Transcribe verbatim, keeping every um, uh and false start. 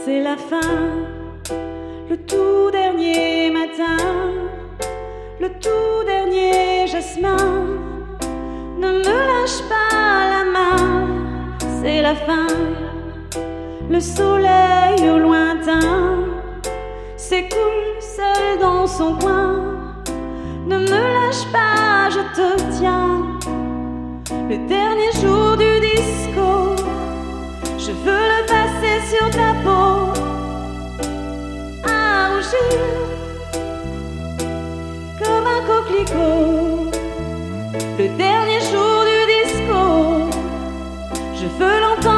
c'est la fin, le tout dernier matin, le tout dernier jasmin. Ne me lâche pas la main, c'est la fin, le soleil au lointain s'écoule seul dans son coin. Ne me lâche pas, je te tiens, le dernier jour du disco, je veux le passer sur ta peau, à rougir comme un coquelicot. Le dernier jour du disco, je veux l'entendre